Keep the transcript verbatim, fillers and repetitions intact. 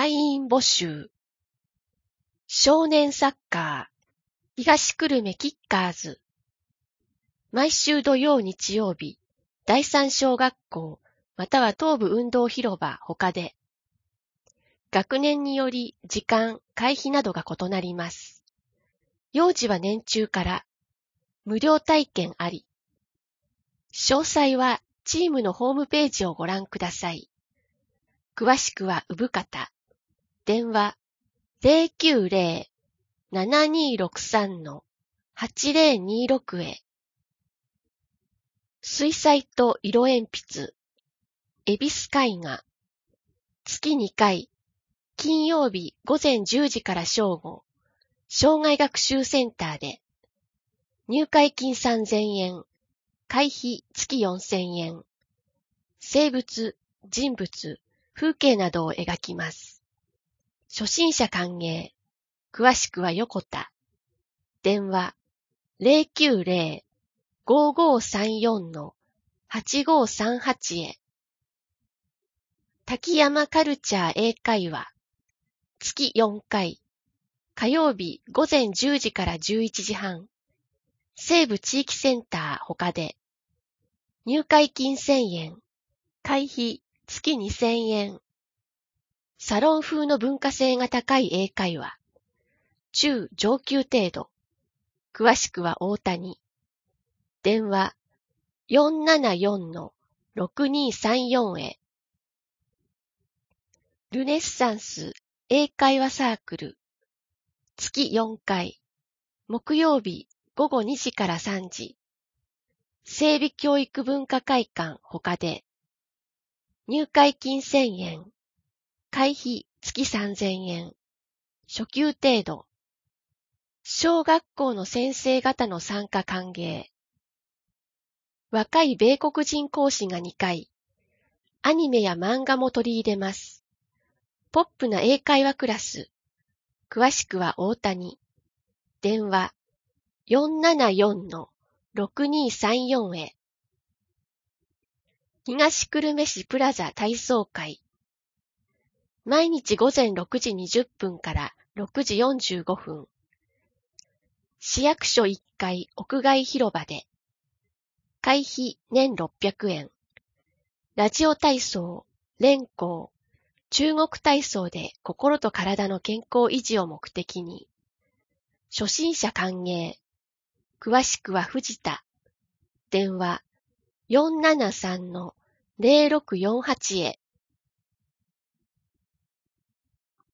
会員募集。少年サッカー、東久留米キッカーズ。毎週土曜日曜日、第三小学校、または東部運動広場他で。学年により時間、会費などが異なります。幼児は年中から、無料体験あり。詳細はチームのホームページをご覧ください。詳しくは産方。電話 ゼロきゅうゼロ ななにーろくさん はちゼロにーろく へ。水彩と色鉛筆、恵比寿絵画。月にかい、金曜日午前じゅうじから正午、障害学習センターで。入会金さんぜんえん、会費月よんせんえん。生物、人物、風景などを描きます。初心者歓迎。詳しくは横田。電話 ゼロきゅうゼロ ごーごーさんよん はちごーさんはち へ。滝山カルチャー英会話。月よんかい。火曜日午前じゅうじからじゅういちじはん。西部地域センター他で。入会金せんえん。会費月にせんえん。サロン風の文化性が高い英会話。中上級程度。詳しくは大谷。電話 よんななよん ろくにーさんよん へ。ルネッサンス英会話サークル。月よんかい。木曜日午後にじからさんじ。整備教育文化会館他で。入会金せんえん。会費月さんぜんえん。初級程度。小学校の先生方の参加歓迎。若い米国人講師がにかい。アニメや漫画も取り入れます。ポップな英会話クラス。詳しくは大谷。電話 よんななよん ろくにーさんよん へ。東久留米市プラザ体操会。毎日午前ろくじにじゅっぷんからろくじよんじゅうごふん。市役所いっかい屋外広場で。会費年ろっぴゃくえん。ラジオ体操、連行、中国体操で心と体の健康維持を目的に。初心者歓迎。詳しくは藤田。電話 よんななさん ゼロろくよんはち へ。